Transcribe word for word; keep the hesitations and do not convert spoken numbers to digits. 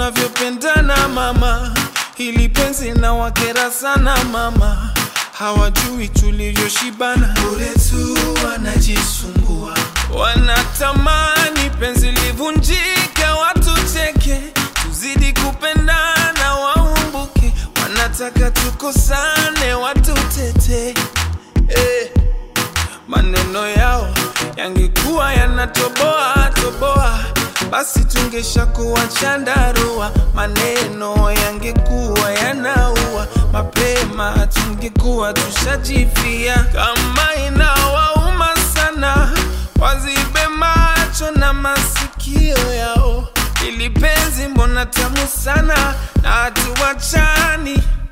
tunavyopendana mama, hili penzi na wakera sana mama, hawajui tulivyoshibana, bure tu wanajisumbua, wanatamani penzi livunjike, watu cheke, tuzidi kupendana waumbuke, wanataka tukosane watu tete. eh. Maneno yao yangekuwa yanatoboa toboa, basi tungesha kuwa chandarua. Maneno yangekuwa yanaua, mapema tungekuwa tushajifia. Kama inawauma sana, wazibe macho na masikio yao, ili penzi mbona tamu sana na hatuwachani.